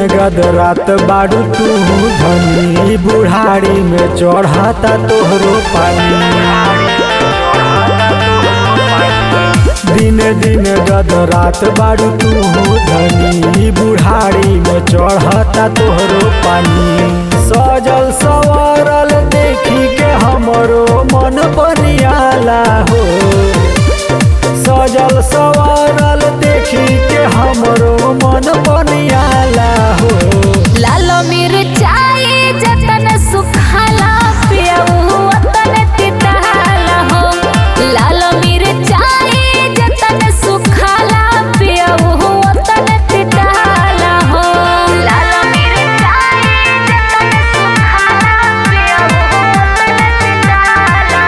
गदरात बाड़ू तू धनी बुढ़ारी में चढ़ाता तोहरो पानी। दिन दिन गदरात बाड़ू तू धनी बुढ़ारी में चढ़ाता तोहरो पानी। सजल सवरल देखी के हमरो मन बनियाला हो। सजल सवरल देखी के हमरो मन बनियाला हो। लाल मिरचाई जतन सुखाला पियऊ वतन तिताला हो। लाल मिरचाई जतन सुखाला पियऊ वतन तिताला हो। लाल मिरचाई जतन सुखाला पियऊ वतन तिताला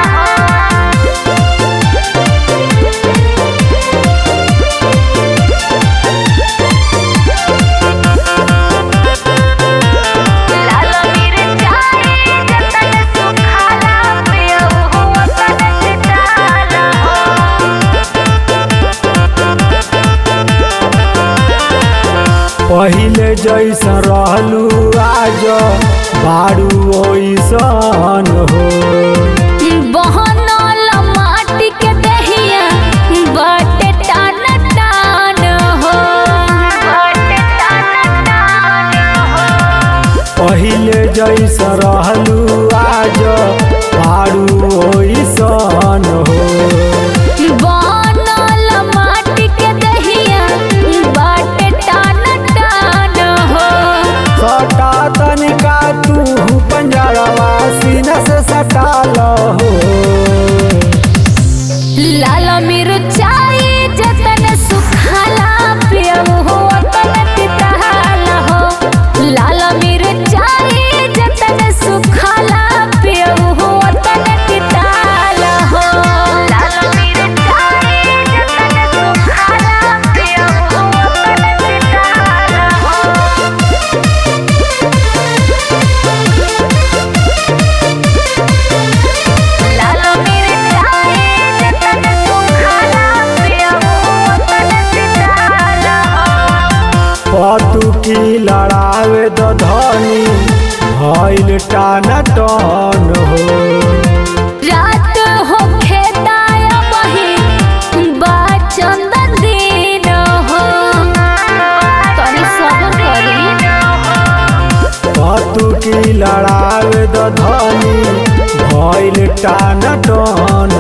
पहिले जैसा रहलू आज बाड़ू ओइसन हो। बहनल माटी के दहिया बटे टान टान हो। बटे टान टान हो। पहिले जैसा रहलू आज बाड़ू ओइसन हो। बनल माटी के दहिया बटे टान टान हो। सटा तनिका तू पंजरवा सीना से सटाल हो। लाल मिरचाई जतन सुखाला पियऊ वतन तिताला हो। लाल मिरचाई जतन सुखाला पियऊ वतन तिताला हो। लाल मिरचाई जतन सुखाला पियऊ वतन तिताला हो। लाल मिरचाई जतन सुखाला पियऊ वतन तिताला हो। पतु की लड़ावे द धनी भइल टाना टन हो। रात हो खेताया बही बाचंदन दिन हो। तनी सब्र करी। पतु की लड़ावे द धनी भइल टाना टन